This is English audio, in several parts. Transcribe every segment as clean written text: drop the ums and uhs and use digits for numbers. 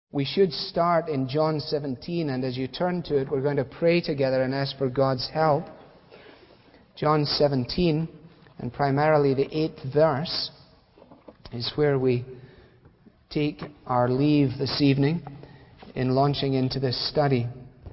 We should start in John 17, and as you turn to it, we're going to pray together and ask for God's help. John 17, and primarily the 8th verse, is where we take our leave this evening in launching into this study.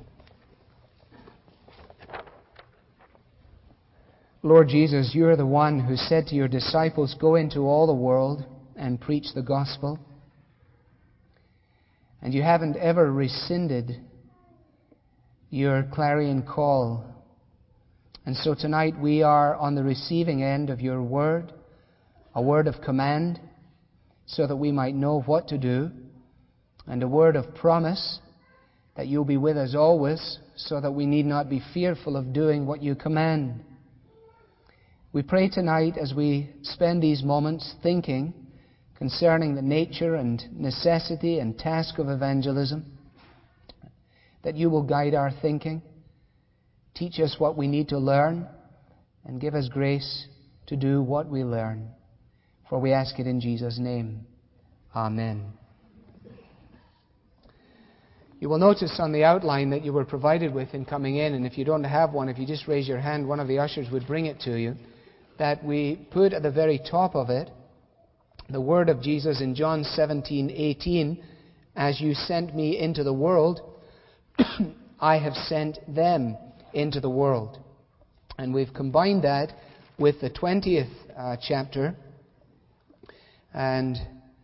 Lord Jesus, you are the one who said to your disciples, "Go into all the world and preach the gospel." And you haven't ever rescinded your clarion call. And so tonight we are on the receiving end of your word, a word of command, so that we might know what to do, and a word of promise that you'll be with us always, so that we need not be fearful of doing what you command. We pray tonight as we spend these moments thinking concerning the nature and necessity and task of evangelism, that you will guide our thinking, teach us what we need to learn, and give us grace to do what we learn. For we ask it in Jesus' name. Amen. You will notice on the outline that you were provided with in coming in, and if you don't have one, if you just raise your hand, one of the ushers would bring it to you, that we put at the very top of it the word of Jesus in John 17:18, "As you sent me into the world, I have sent them into the world." And we've combined that with the 20th chapter, and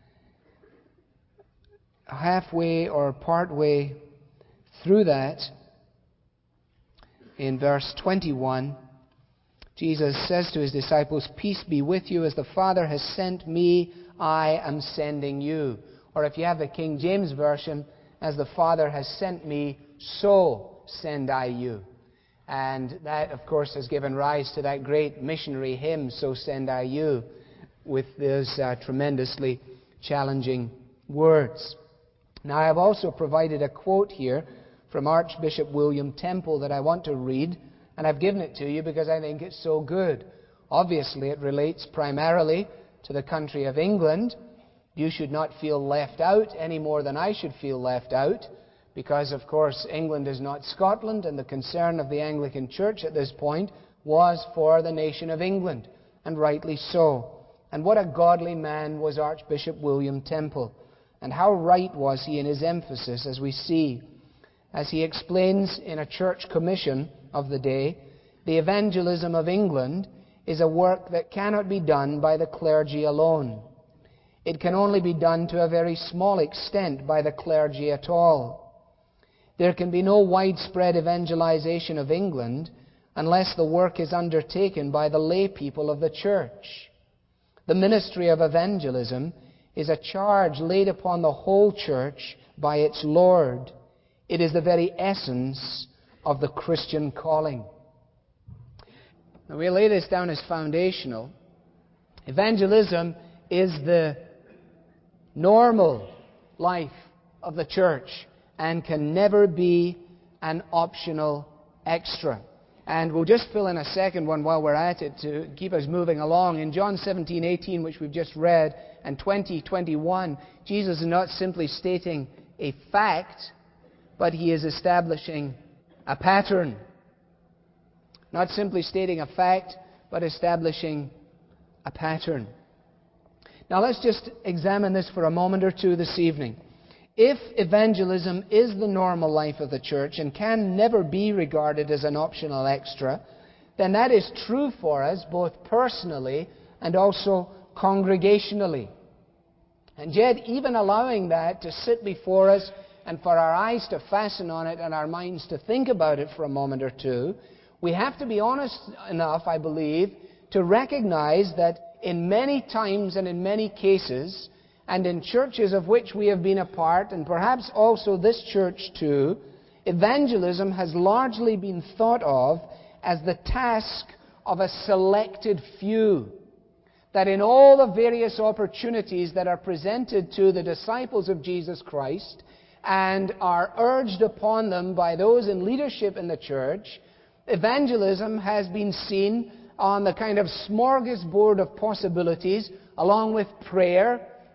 halfway or partway through that, in verse 21, Jesus says to his disciples, "Peace be with you. As the Father has sent me, I am sending you." Or if you have the King James Version, "As the Father has sent me, so send I you." And that, of course, has given rise to that great missionary hymn, "So Send I You," with those tremendously challenging words. Now, I have also provided a quote here from Archbishop William Temple that I want to read. And I've given it to you because I think it's so good. Obviously, it relates primarily to the country of England. You should not feel left out any more than I should feel left out, because, of course, England is not Scotland, and the concern of the Anglican Church at this point was for the nation of England, and rightly so. And what a godly man was Archbishop William Temple, and how right was he in his emphasis, as we see, as he explains in a church commission of the day, the evangelism of England is a work that cannot be done by the clergy alone. It can only be done to a very small extent by the clergy at all. There can be no widespread evangelization of England unless the work is undertaken by the lay people of the church. The ministry of evangelism is a charge laid upon the whole church by its Lord. It is the very essence of the Christian calling. Now, we lay this down as foundational. Evangelism is the normal life of the church and can never be an optional extra. And we'll just fill in a second one while we're at it to keep us moving along. In John 17:18, which we've just read, and 20:21, Jesus is not simply stating a fact, but he is establishing a pattern. Not simply stating a fact, but establishing a pattern. Now let's just examine this for a moment or two this evening. If evangelism is the normal life of the church and can never be regarded as an optional extra, then that is true for us both personally and also congregationally. And yet, even allowing that to sit before us and for our eyes to fasten on it and our minds to think about it for a moment or two, we have to be honest enough, I believe, to recognize that in many times and in many cases, and in churches of which we have been a part, and perhaps also this church too, evangelism has largely been thought of as the task of a selected few. That in all the various opportunities that are presented to the disciples of Jesus Christ and are urged upon them by those in leadership in the church, evangelism has been seen on the kind of smorgasbord of possibilities, along with prayer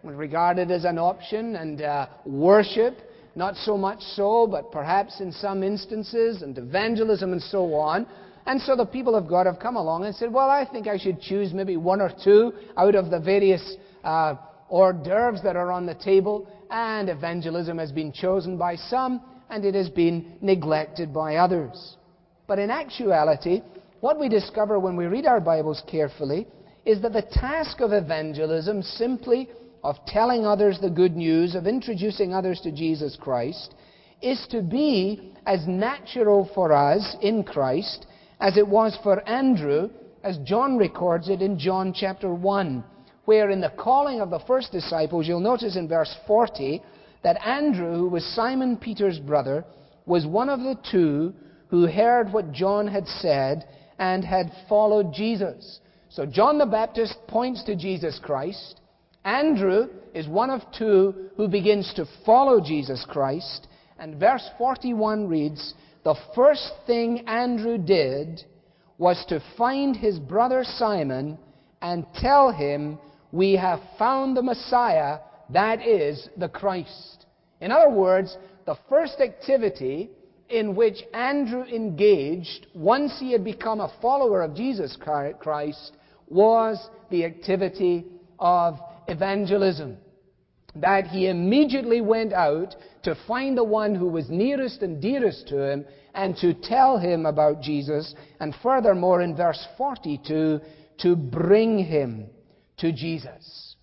regarded as an option, and worship, not so much so, but perhaps in some instances, and evangelism and so on. And so the people of God have come along and said, well, I think I should choose maybe one or two out of the various hors d'oeuvres that are on the table, and evangelism has been chosen by some, and it has been neglected by others. But in actuality, what we discover when we read our Bibles carefully is that the task of evangelism, simply of telling others the good news, of introducing others to Jesus Christ, is to be as natural for us in Christ as it was for Andrew, as John records it in John chapter 1, where in the calling of the first disciples, you'll notice in verse 40 that Andrew, who was Simon Peter's brother, was one of the two who heard what John had said and had followed Jesus. So John the Baptist points to Jesus Christ. Andrew is one of two who begins to follow Jesus Christ. And verse 41 reads, the first thing Andrew did was to find his brother Simon and tell him, we have found the Messiah, that is the Christ. In other words, the first activity in which Andrew engaged once he had become a follower of Jesus Christ was the activity of evangelism. That he immediately went out to find the one who was nearest and dearest to him and to tell him about Jesus, and furthermore in verse 42, to bring him to Jesus.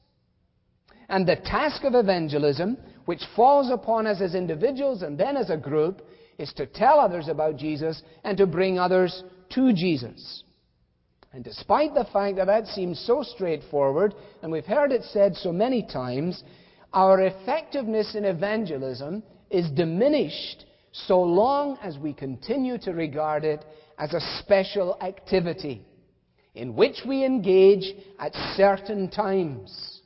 And the task of evangelism, which falls upon us as individuals and then as a group, is to tell others about Jesus and to bring others to Jesus. And despite the fact that that seems so straightforward, and we've heard it said so many times, our effectiveness in evangelism is diminished so long as we continue to regard it as a special activity in which we engage at certain times,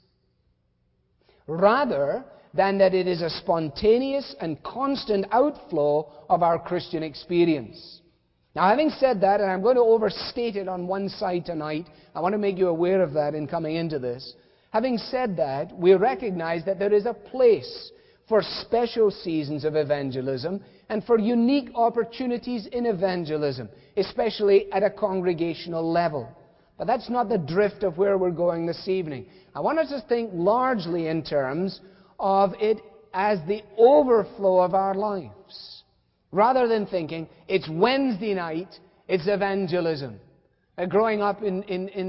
rather than that it is a spontaneous and constant outflow of our Christian experience. Now, having said that, and I'm going to overstate it on one side tonight, I want to make you aware of that in coming into this. Having said that, we recognize that there is a place for special seasons of evangelism and for unique opportunities in evangelism, especially at a congregational level. But that's not the drift of where we're going this evening. I want us to think largely in terms of it as the overflow of our lives, rather than thinking it's Wednesday night, it's evangelism. Growing up in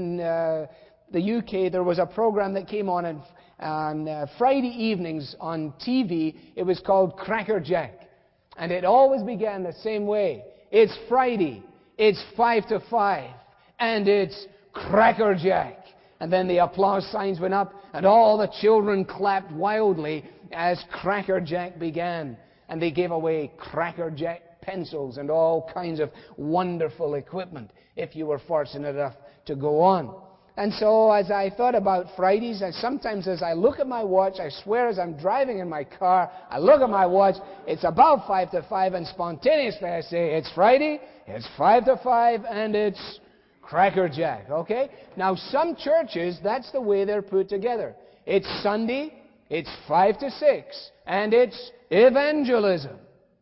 the UK, there was a program that came on Friday evenings on TV. It was called Cracker Jack. And it always began the same way. It's Friday, it's 5 to 5, and it's Cracker Jack. And then the applause signs went up, and all the children clapped wildly as Cracker Jack began. And they gave away Cracker Jack pencils and all kinds of wonderful equipment if you were fortunate enough to go on. And so as I thought about Fridays, and sometimes as I look at my watch, I swear as I'm driving in my car, I look at my watch, it's about 5 to 5, and spontaneously I say, it's Friday, it's 5 to 5, and it's Cracker Jack, okay? Now some churches, that's the way they're put together. It's Sunday, it's 5 to 6, and it's evangelism.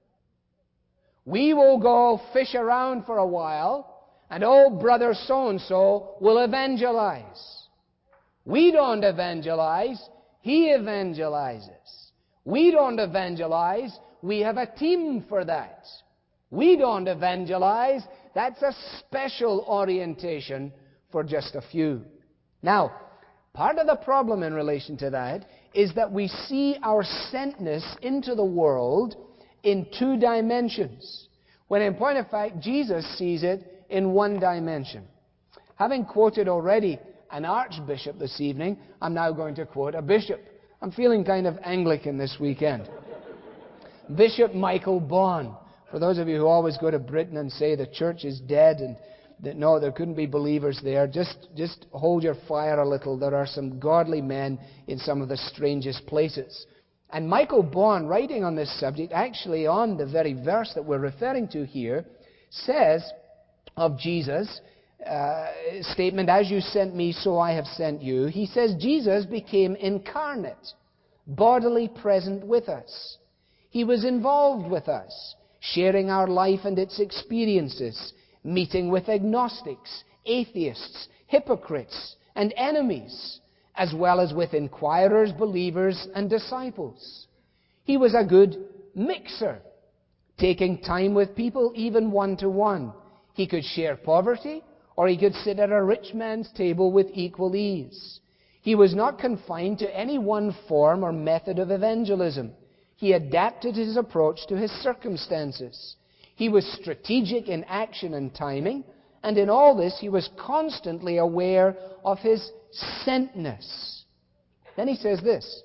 We will go fish around for a while, and old brother so-and-so will evangelize. We don't evangelize, he evangelizes. We don't evangelize, we have a team for that. We don't evangelize, that's a special orientation for just a few. Now, part of the problem in relation to that is that we see our sentness into the world in two dimensions, when in point of fact, Jesus sees it in one dimension. Having quoted already an archbishop this evening, I'm now going to quote a bishop. I'm feeling kind of Anglican this weekend. Bishop Michael Bawn. For those of you who always go to Britain and say the church is dead and that no, there couldn't be believers there, just hold your fire a little. There are some godly men in some of the strangest places. And Michael Bawn, writing on this subject, actually on the very verse that we're referring to here, says of Jesus, statement, as you sent me, so I have sent you, he says Jesus became incarnate, bodily present with us. He was involved with us, sharing our life and its experiences, meeting with agnostics, atheists, hypocrites, and enemies, as well as with inquirers, believers, and disciples. He was a good mixer, taking time with people, even one-to-one. He could share poverty, or he could sit at a rich man's table with equal ease. He was not confined to any one form or method of evangelism. He adapted his approach to his circumstances. He was strategic in action and timing, and in all this he was constantly aware of his sentness. Then he says this,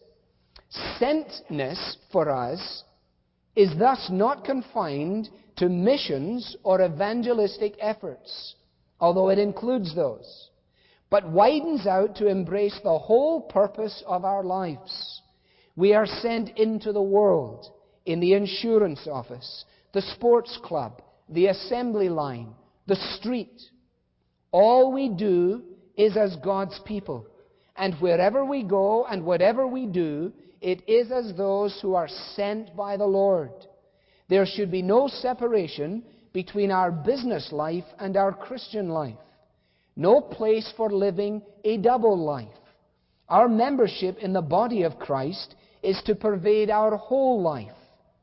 sentness for us is thus not confined to missions or evangelistic efforts, although it includes those, but widens out to embrace the whole purpose of our lives. We are sent into the world, in the insurance office, the sports club, the assembly line, the street. All we do is as God's people. And wherever we go and whatever we do, it is as those who are sent by the Lord. There should be no separation between our business life and our Christian life. No place for living a double life. Our membership in the body of Christ is to pervade our whole life.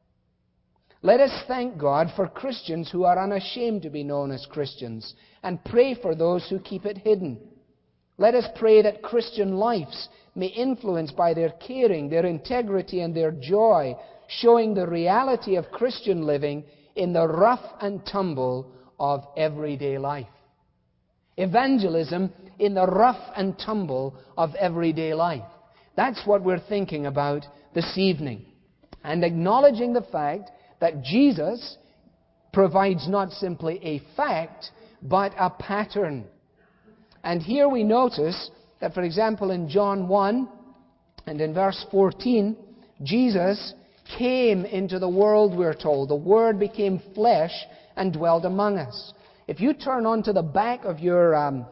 Let us thank God for Christians who are unashamed to be known as Christians, and pray for those who keep it hidden. Let us pray that Christian lives may influence by their caring, their integrity, and their joy, showing the reality of Christian living in the rough and tumble of everyday life. Evangelism in the rough and tumble of everyday life. That's what we're thinking about this evening. And acknowledging the fact that Jesus provides not simply a fact, but a pattern. And here we notice that, for example, in John 1 and in verse 14, Jesus came into the world, we're told. The Word became flesh and dwelt among us. If you turn onto the back of your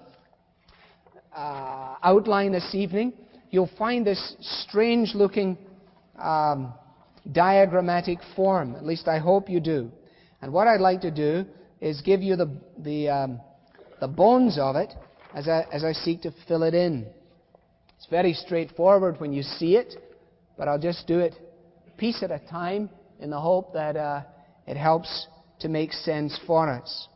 outline this evening, you'll find this strange-looking diagrammatic form. At least I hope you do. And what I'd like to do is give you the bones of it as I seek to fill it in. It's very straightforward when you see it, but I'll just do it a piece at a time in the hope that it helps to make sense for us.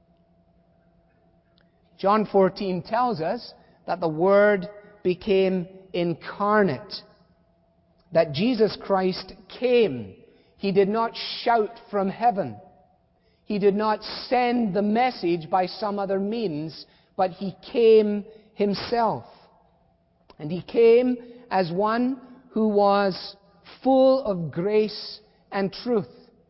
John 14 tells us that the Word became incarnate, that Jesus Christ came. He did not shout from heaven. He did not send the message by some other means, but He came Himself. And He came as one who was full of grace and truth.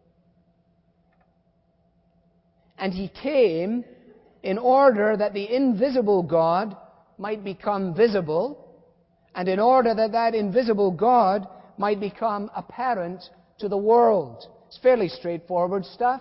And He came in order that the invisible God might become visible, and in order that that invisible God might become apparent to the world. It's fairly straightforward stuff.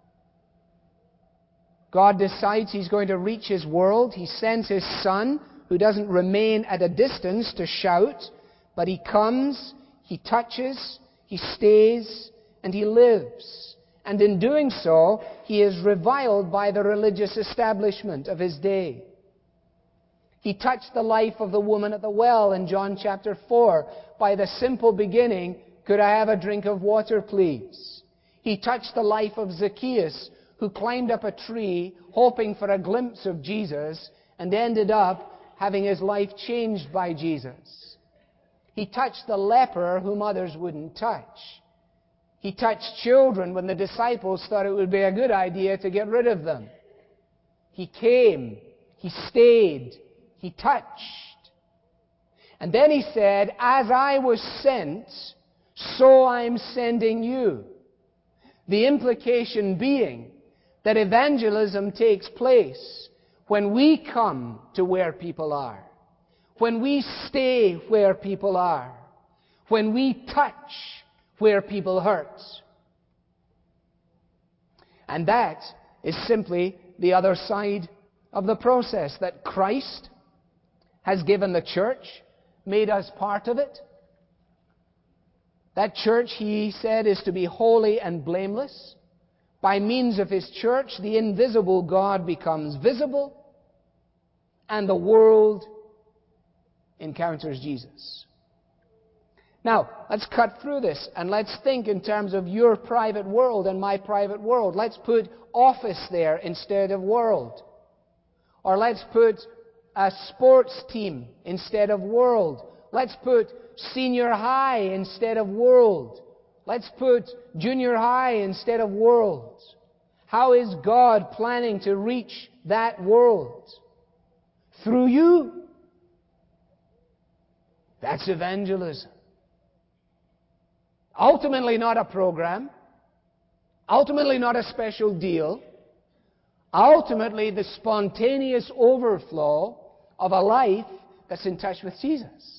God decides He's going to reach His world. He sends His Son, who doesn't remain at a distance to shout, but He comes, He touches, He stays, and He lives. And in doing so, He is reviled by the religious establishment of His day. He touched the life of the woman at the well in John chapter 4 by the simple beginning, "Could I have a drink of water, please?" He touched the life of Zacchaeus, who climbed up a tree hoping for a glimpse of Jesus and ended up having his life changed by Jesus. He touched the leper whom others wouldn't touch. He touched children when the disciples thought it would be a good idea to get rid of them. He came, He stayed, He touched. And then He said, "As I was sent, so I'm sending you." The implication being that evangelism takes place when we come to where people are, when we stay where people are, when we touch where people hurt. And that is simply the other side of the process that Christ has given the church, made us part of it. That church, he said, is to be holy and blameless. By means of his church, the invisible God becomes visible, and the world encounters Jesus. Now, let's cut through this, and let's think in terms of your private world and my private world. Let's put office there instead of world. Or let's put a sports team instead of world. Let's put senior high instead of world. Let's put junior high instead of world. How is God planning to reach that world? Through you? That's evangelism. Ultimately not a program. Ultimately not a special deal. Ultimately the spontaneous overflow of a life that's in touch with Jesus.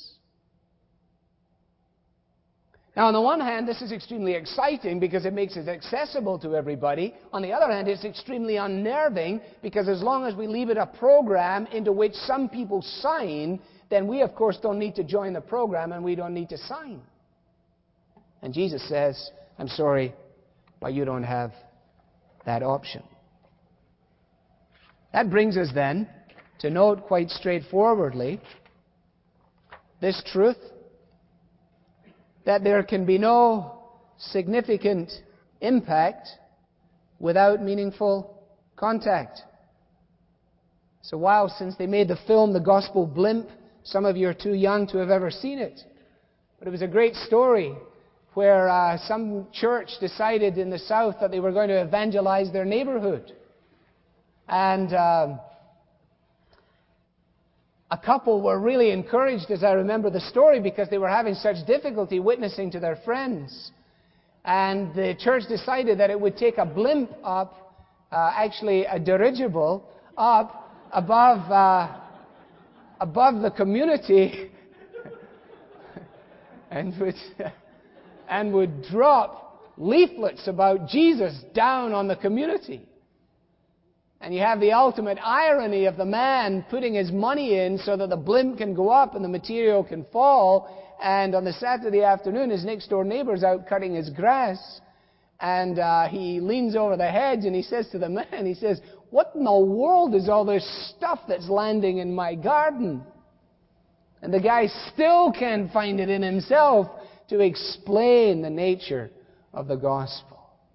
Now, on the one hand, this is extremely exciting because it makes it accessible to everybody. On the other hand, it's extremely unnerving because as long as we leave it a program into which some people sign, then we, of course, don't need to join the program and we don't need to sign. And Jesus says, I'm sorry, but you don't have that option. That brings us then to note quite straightforwardly this truth, that there can be no significant impact without meaningful contact. It's a while since they made the film The Gospel Blimp. Some of you are too young to have ever seen it. But it was a great story where some church decided in the South that they were going to evangelize their neighborhood. And a couple were really encouraged, as I remember the story, because they were having such difficulty witnessing to their friends. And the church decided that it would take a blimp up, actually a dirigible, up above the community and would drop leaflets about Jesus down on the community. And you have the ultimate irony of the man putting his money in so that the blimp can go up and the material can fall. And on the Saturday afternoon, his next door neighbor's out cutting his grass. And he leans over the hedge and he says to the man, he says, "What in the world is all this stuff that's landing in my garden?" And the guy still can't find it in himself to explain the nature of the gospel.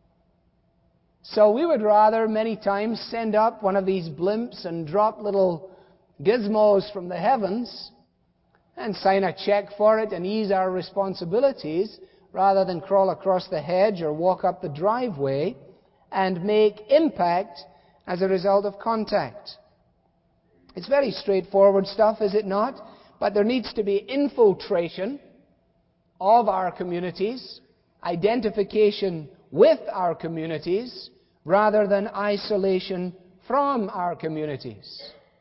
So we would rather many times send up one of these blimps and drop little gizmos from the heavens and sign a check for it and ease our responsibilities rather than crawl across the hedge or walk up the driveway and make impact as a result of contact. It's very straightforward stuff, is it not? But there needs to be infiltration of our communities, identification with our communities, rather than isolation from our communities.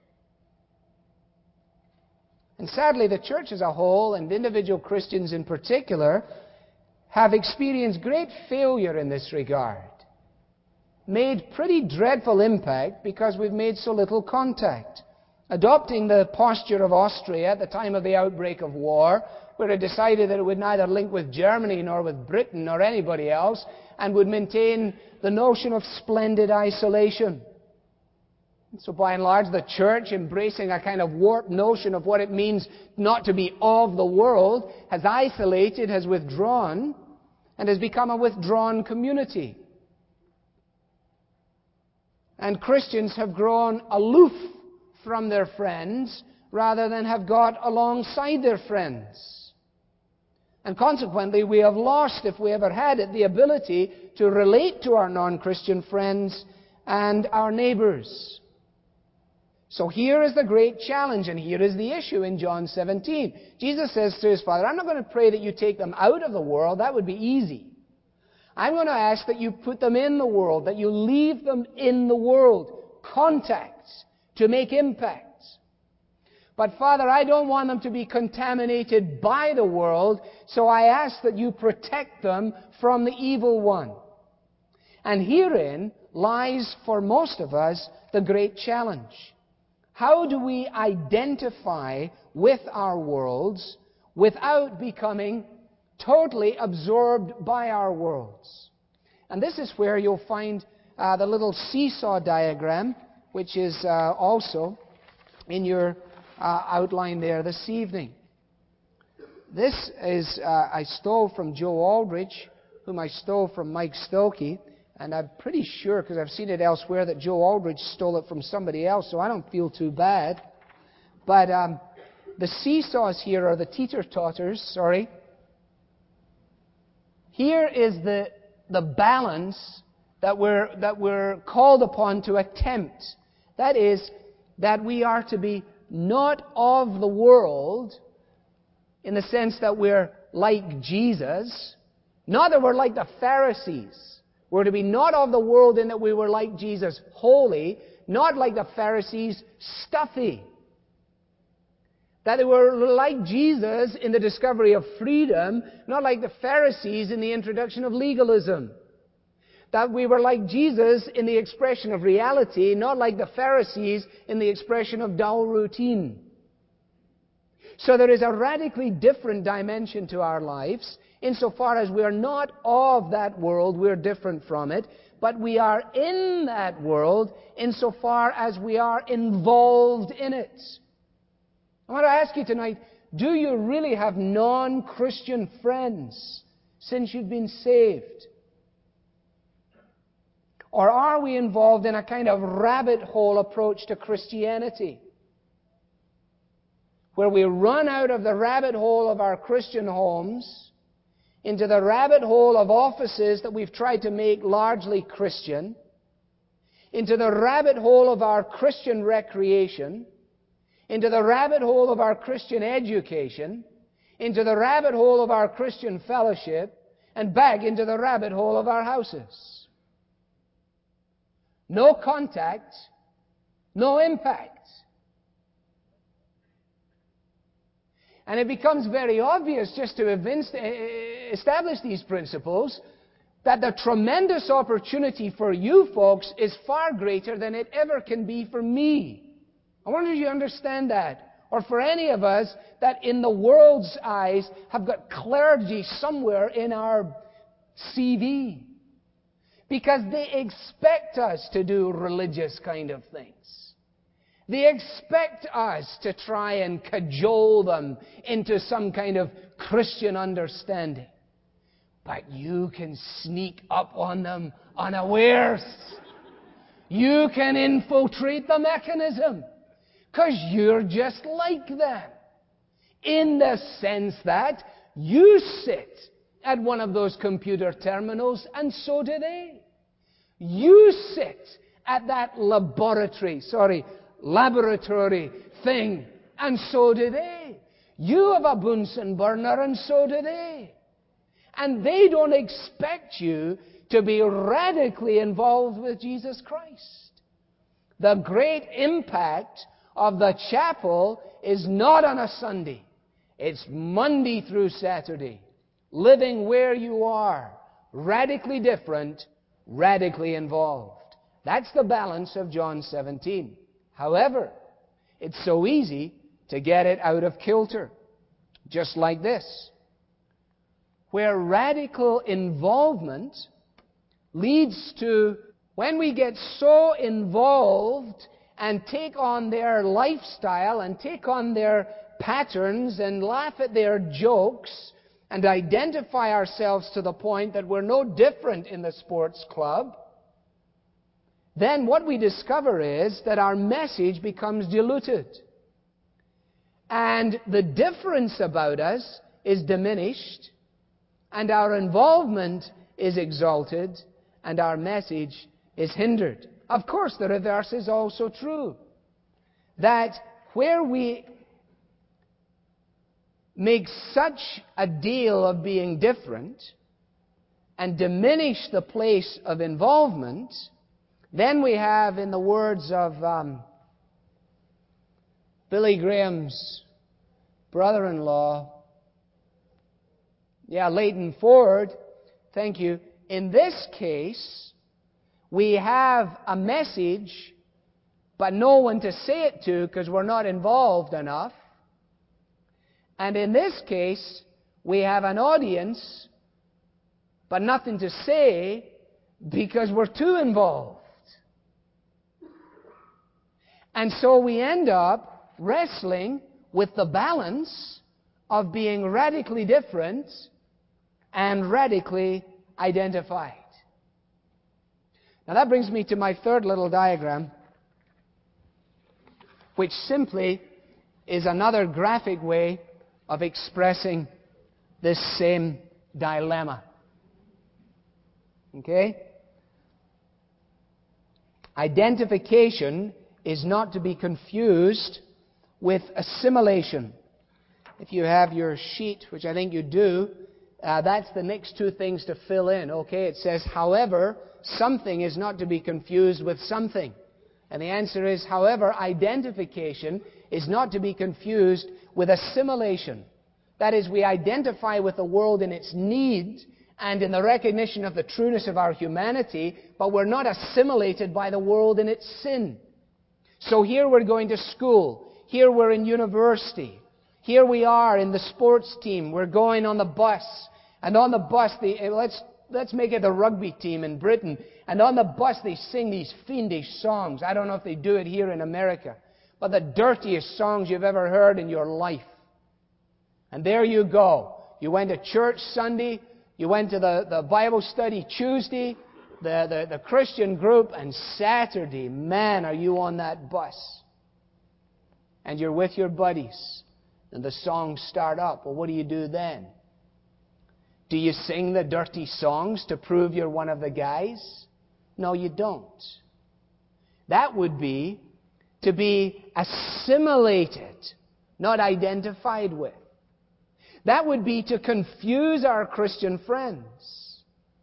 And sadly, the church as a whole, and individual Christians in particular, have experienced great failure in this regard. Made pretty dreadful impact because we've made so little contact. Adopting the posture of Austria at the time of the outbreak of war, where it decided that it would neither link with Germany nor with Britain nor anybody else, and would maintain the notion of splendid isolation. And so by and large, the church, embracing a kind of warped notion of what it means not to be of the world, has isolated, has withdrawn, and has become a withdrawn community. And Christians have grown aloof from their friends rather than have got alongside their friends. And consequently, we have lost, if we ever had it, the ability to relate to our non-Christian friends and our neighbors. So here is the great challenge, and here is the issue in John 17. Jesus says to his Father, I'm not going to pray that you take them out of the world. That would be easy. I'm going to ask that you put them in the world, that you leave them in the world. Contacts to make impact. But Father, I don't want them to be contaminated by the world, so I ask that you protect them from the evil one. And herein lies, for most of us, the great challenge. How do we identify with our worlds without becoming totally absorbed by our worlds? And this is where you'll find the little seesaw diagram, which is also in your outline there this evening. This is I stole from Joe Aldrich, whom I stole from Mike Stokey, and I'm pretty sure, because I've seen it elsewhere, that Joe Aldrich stole it from somebody else, so I don't feel too bad. But the seesaws here are the teeter-totters, sorry. Here is the balance that we're called upon to attempt. That is, that we are to be not of the world, in the sense that we're like Jesus, not that we're like the Pharisees. We're to be not of the world in that we were like Jesus, holy, not like the Pharisees, stuffy. That they were like Jesus in the discovery of freedom, not like the Pharisees in the introduction of legalism. That we were like Jesus in the expression of reality, not like the Pharisees in the expression of dull routine. So there is a radically different dimension to our lives, insofar as we are not of that world, we're different from it, but we are in that world insofar as we are involved in it. I want to ask you tonight, do you really have non-Christian friends since you've been saved? Or are we involved in a kind of rabbit hole approach to Christianity, where we run out of the rabbit hole of our Christian homes into the rabbit hole of offices that we've tried to make largely Christian, into the rabbit hole of our Christian recreation, into the rabbit hole of our Christian education, into the rabbit hole of our Christian fellowship, and back into the rabbit hole of our houses? No contact, no impact. And it becomes very obvious, just to establish these principles, that the tremendous opportunity for you folks is far greater than it ever can be for me. I wonder if you understand that. Or for any of us that in the world's eyes have got clergy somewhere in our CV. Because they expect us to do religious kind of things. They expect us to try and cajole them into some kind of Christian understanding. But you can sneak up on them unawares. You can infiltrate the mechanism. Because you're just like them. In the sense that you sit at one of those computer terminals, and so do they. You sit at that laboratory thing, and so do they. You have a Bunsen burner, and so do they. And they don't expect you to be radically involved with Jesus Christ. The great impact of the chapel is not on a Sunday. It's Monday through Saturday. Living where you are. Radically different, radically involved. That's the balance of John 17. However, it's so easy to get it out of kilter. Just like this. Where radical involvement leads to, when we get so involved and take on their lifestyle and take on their patterns and laugh at their jokes and identify ourselves to the point that we're no different in the sports club, then what we discover is that our message becomes diluted. And the difference about us is diminished, and our involvement is exalted, and our message is hindered. Of course, the reverse is also true. That where we make such a deal of being different and diminish the place of involvement, then we have, in the words of Billy Graham's brother-in-law, Leighton Ford, thank you. In this case, we have a message but no one to say it to because we're not involved enough. And in this case, we have an audience, but nothing to say because we're too involved. And so we end up wrestling with the balance of being radically different and radically identified. Now that brings me to my third little diagram, which simply is another graphic way of expressing this same dilemma. Okay? Identification is not to be confused with assimilation. If you have your sheet, which I think you do, that's the next two things to fill in. Okay? It says, however, something is not to be confused with something. And the answer is, however, identification is not to be confused with assimilation. That is, we identify with the world in its need and in the recognition of the trueness of our humanity, but we're not assimilated by the world in its sin. So here we're going to school. Here we're in university. Here we are in the sports team. We're going on the bus. And on the bus, let's make it the rugby team in Britain. And on the bus they sing these fiendish songs. I don't know if they do it here in America, but the dirtiest songs you've ever heard in your life. And there you go. You went to church Sunday. You went to the Bible study Tuesday, the Christian group, and Saturday, man, are you on that bus. And you're with your buddies. And the songs start up. Well, what do you do then? Do you sing the dirty songs to prove you're one of the guys? No, you don't. That would be to be assimilated, not identified with. That would be to confuse our Christian friends.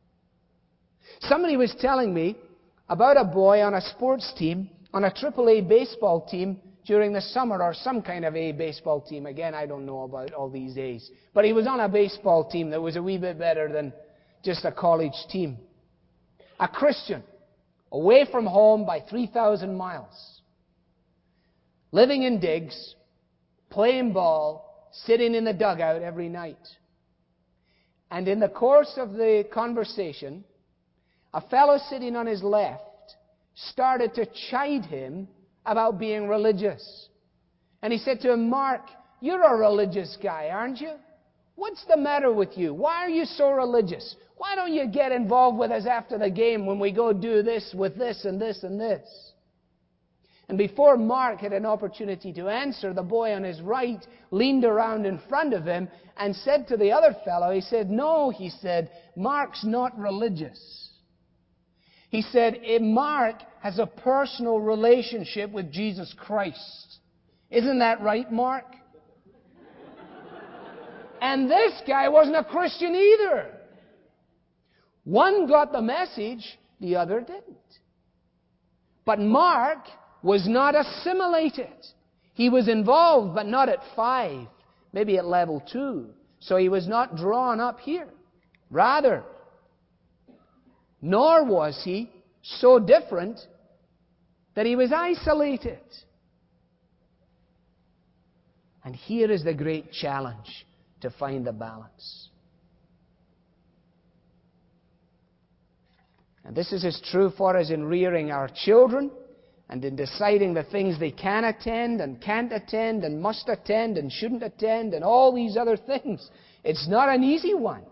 Somebody was telling me about a boy on a sports team, on a AAA baseball team during the summer, or some kind of a baseball team. Again, I don't know about all these days. But he was on a baseball team that was a wee bit better than just a college team. A Christian, away from home by 3,000 miles. Living in digs, playing ball, sitting in the dugout every night. And in the course of the conversation, a fellow sitting on his left started to chide him about being religious. And he said to him, Mark, you're a religious guy, aren't you? What's the matter with you? Why are you so religious? Why don't you get involved with us after the game when we go do this with this and this and this? And before Mark had an opportunity to answer, the boy on his right leaned around in front of him and said to the other fellow, he said, no, he said, Mark's not religious. He said, Mark has a personal relationship with Jesus Christ. Isn't that right, Mark? And this guy wasn't a Christian either. One got the message, the other didn't. But Mark was not assimilated. He was involved, but not at 5, maybe at level 2. So he was not drawn up here. Rather, nor was he so different that he was isolated. And here is the great challenge to find the balance. And this is as true for us in rearing our children and in deciding the things they can attend and can't attend and must attend and shouldn't attend and all these other things. It's not an easy one.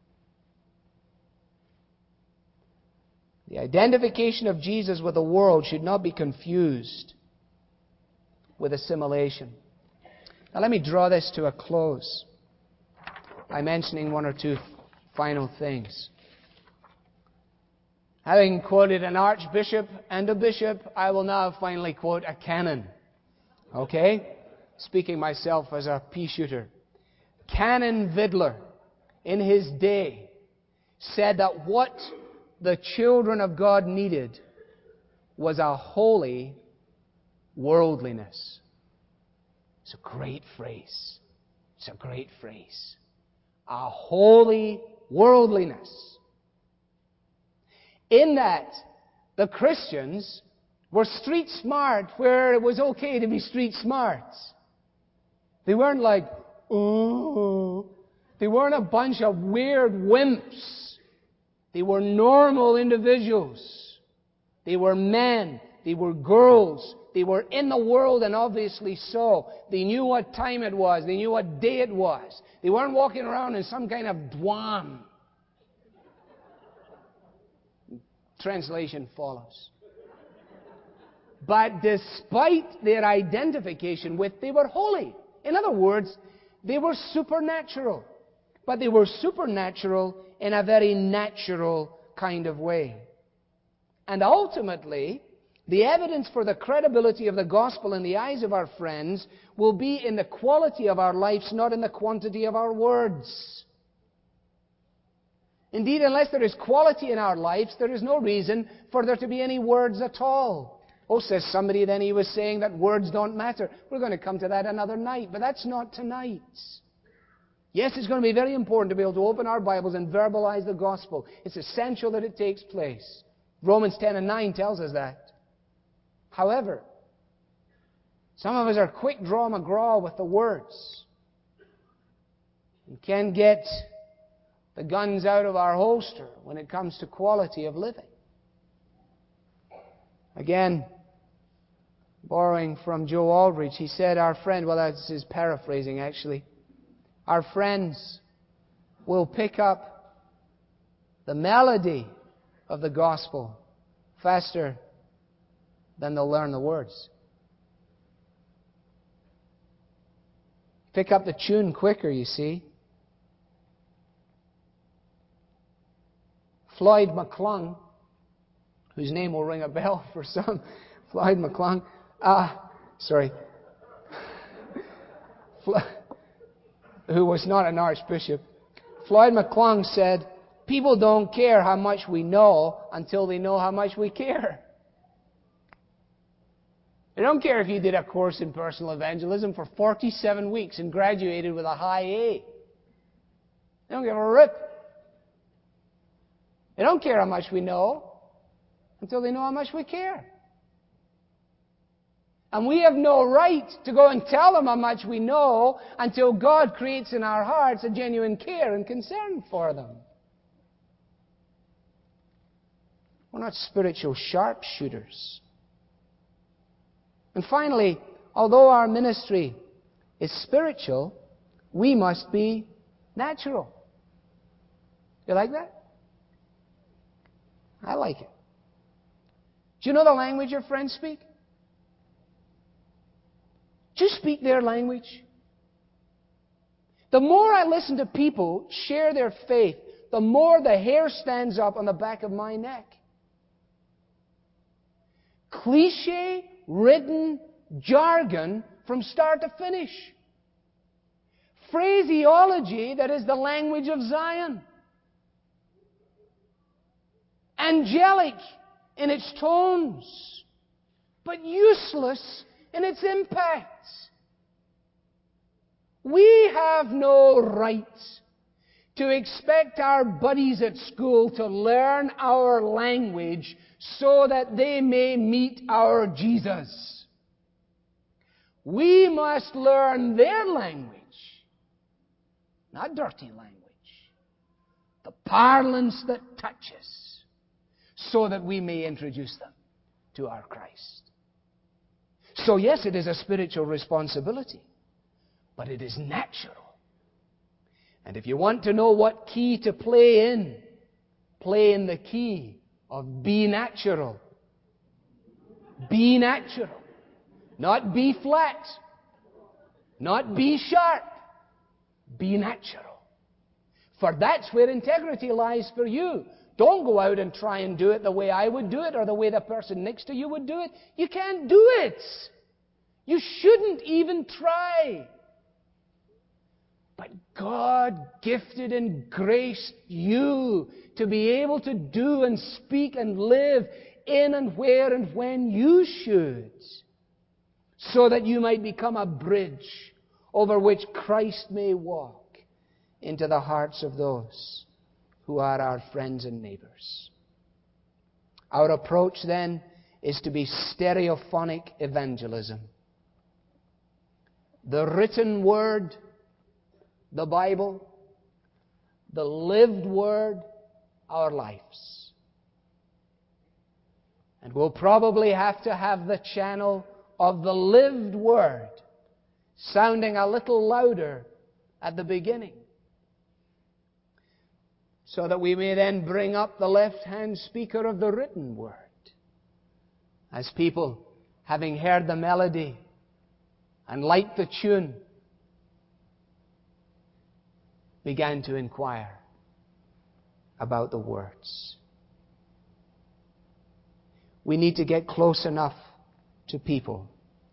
The identification of Jesus with the world should not be confused with assimilation. Now let me draw this to a close by mentioning one or two final things. Having quoted an archbishop and a bishop, I will now finally quote a canon. Okay? Speaking myself as a pea shooter. Canon Vidler, in his day, said that what the children of God needed was a holy worldliness. It's a great phrase. It's a great phrase. A holy worldliness. In that the Christians were street smart where it was okay to be street smart. They weren't like, oh. They weren't a bunch of weird wimps. They were normal individuals. They were men. They were girls. They were in the world, and obviously so. They knew what time it was. They knew what day it was. They weren't walking around in some kind of dwam. Translation follows. But despite their identification with, they were holy. In other words, they were supernatural. But they were supernatural in a very natural kind of way. And ultimately, the evidence for the credibility of the gospel in the eyes of our friends will be in the quality of our lives, not in the quantity of our words. Indeed, unless there is quality in our lives, there is no reason for there to be any words at all. Oh, says somebody, then he was saying that words don't matter. We're going to come to that another night, but that's not tonight. Yes, it's going to be very important to be able to open our Bibles and verbalize the gospel. It's essential that it takes place. Romans 10 and 9 tells us that. However, some of us are quick draw McGraw with the words. We can get the guns out of our holster when it comes to quality of living. Again, borrowing from Joe Aldrich, he said, our friend, well, that's his paraphrasing actually, our friends will pick up the melody of the gospel faster than they'll learn the words. Pick up the tune quicker, you see. Floyd McClung, whose name will ring a bell for some, Floyd McClung, who was not an archbishop. Floyd McClung said, people don't care how much we know until they know how much we care. They don't care if you did a course in personal evangelism for 47 weeks and graduated with a high A. They don't give a rip. They don't care how much we know until they know how much we care. And we have no right to go and tell them how much we know until God creates in our hearts a genuine care and concern for them. We're not spiritual sharpshooters. And finally, although our ministry is spiritual, we must be natural. You like that? I like it. Do you know the language your friends speak? Do you speak their language? The more I listen to people share their faith, the more the hair stands up on the back of my neck. Cliché-ridden jargon from start to finish. Phraseology that is the language of Zion. Angelic in its tones, but useless in its impact. We have no right to expect our buddies at school to learn our language so that they may meet our Jesus. We must learn their language, not dirty language, the parlance that touches, so that we may introduce them to our Christ. So yes, it is a spiritual responsibility, but it is natural. And if you want to know what key to play in the key of be natural. Be natural. Not be flat. Not be sharp. Be natural. For that's where integrity lies for you. Don't go out and try and do it the way I would do it or the way the person next to you would do it. You can't do it. You shouldn't even try. But God gifted and graced you to be able to do and speak and live in and where and when you should, so that you might become a bridge over which Christ may walk into the hearts of those who are our friends and neighbors. Our approach then is to be stereophonic evangelism. The written Word, the Bible, the lived Word, our lives. And we'll probably have to have the channel of the lived Word sounding a little louder at the beginning, so that we may then bring up the left-hand speaker of the written Word, as people, having heard the melody and liked the tune, began to inquire about the words. We need to get close enough to people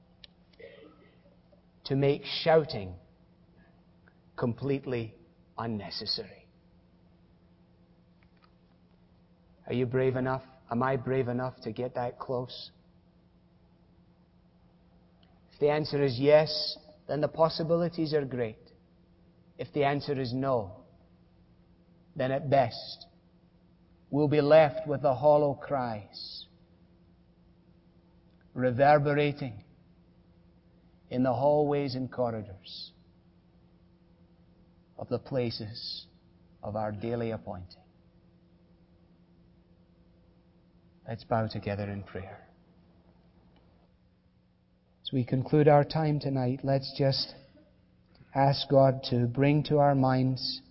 to make shouting completely unnecessary. Are you brave enough? Am I brave enough to get that close? If the answer is yes, then the possibilities are great. If the answer is no, then at best we'll be left with the hollow cries reverberating in the hallways and corridors of the places of our daily appointing. Let's bow together in prayer. As we conclude our time tonight, let's just ask God to bring to our minds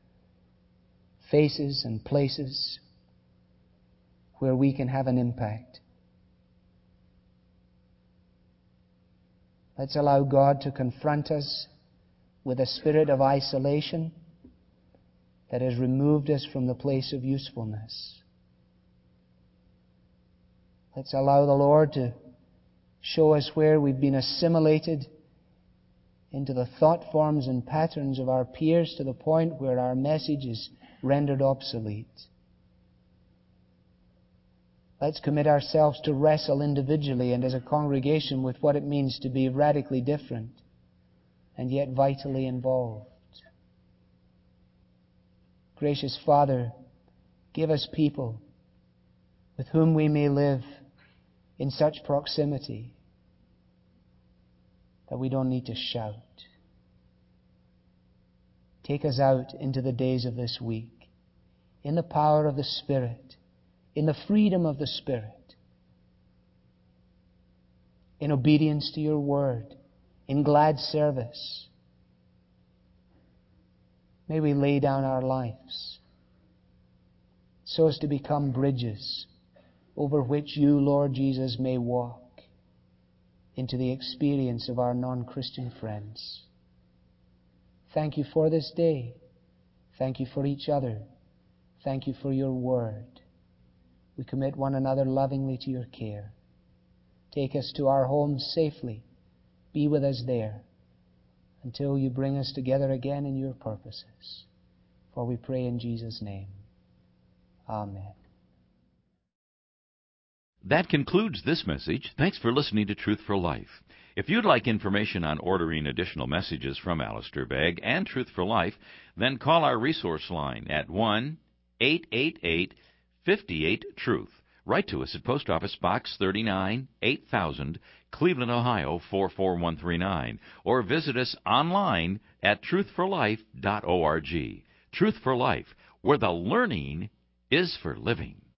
faces and places where we can have an impact. Let's allow God to confront us with a spirit of isolation that has removed us from the place of usefulness. Let's allow the Lord to show us where we've been assimilated into the thought forms and patterns of our peers to the point where our message is rendered obsolete. Let's commit ourselves to wrestle individually and as a congregation with what it means to be radically different and yet vitally involved. Gracious Father, give us people with whom we may live in such proximity that we don't need to shout. Take us out into the days of this week in the power of the Spirit, in the freedom of the Spirit, in obedience to your word, in glad service. May we lay down our lives so as to become bridges over which you, Lord Jesus, may walk into the experience of our non-Christian friends. Thank you for this day. Thank you for each other. Thank you for your word. We commit one another lovingly to your care. Take us to our homes safely. Be with us there until you bring us together again in your purposes. For we pray in Jesus' name. Amen. That concludes this message. Thanks for listening to Truth for Life. If you'd like information on ordering additional messages from Alistair Begg and Truth for Life, then call our resource line at 1-888-58-TRUTH. Write to us at Post Office Box 39, 8000, Cleveland, Ohio 44139, or visit us online at truthforlife.org. Truth for Life, where the learning is for living.